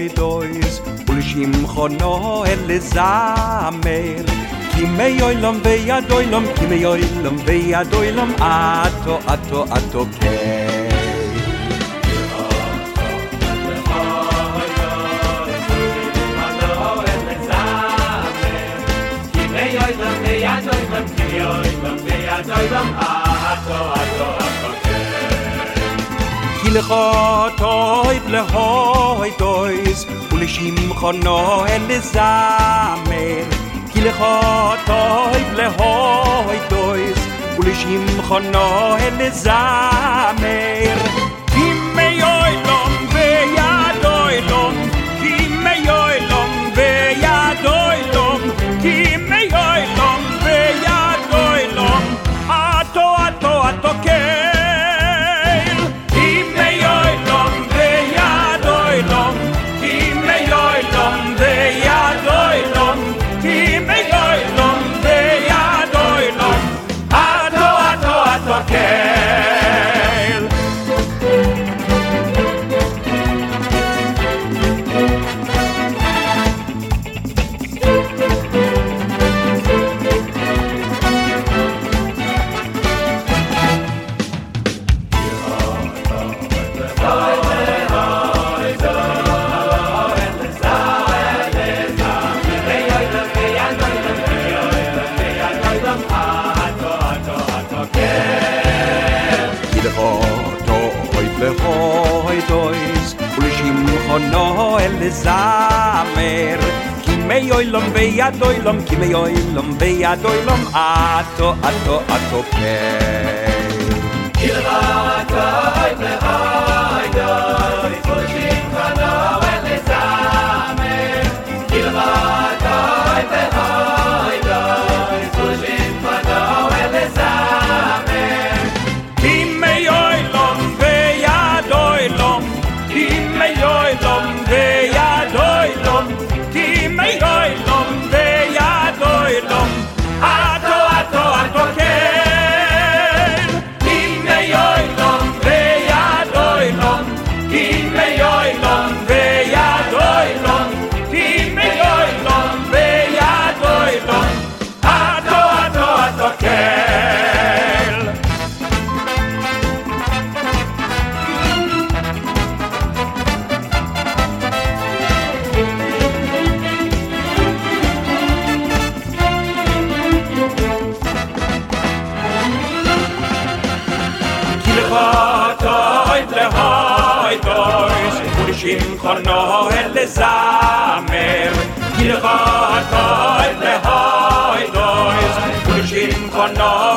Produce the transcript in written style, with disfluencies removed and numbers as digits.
dois ולשמחו נוהל לזמר כימי אוילום ויד אוילום כימי אוילום ויד אוילום אתו אתו אתו כי לך טוב להוי דויס ולשמחו נוהל לזמר כי לך טוב להוי דויס ולשמחו נוהל לזמר כימי אוילום ויד אוילום כימי אוילום ויד אוילום כימי אוילום ויד אוילום אתו אתו אתו קייל כימי אוילום ויד אוילום כימי אוילום ויד אוילום כימי אוילום ויד אוילום אתו אתו אתו קייל להוי דויס ולשמחו נוהל לזמר כימי אוילום ויד אוילום כימי אוילום ויד אוילום אתו אתו אתו קייל כי לך טוב להוי דויס ולשמחו נוהל לזמר כי לך טוב להוי דויס ולשמחו נוהל לזמר כימי אוילום Kimei oilom veyad oilom Kimei oilom veyad oilom Ato ato ato kel Kimei oilom veyad oilom Kimei oilom veyad oilom Kimei oilom veyad oilom Ato ato ato kel שמחו נוהל לזמר כי לך טוב להוי דויס ולשמחו נוהל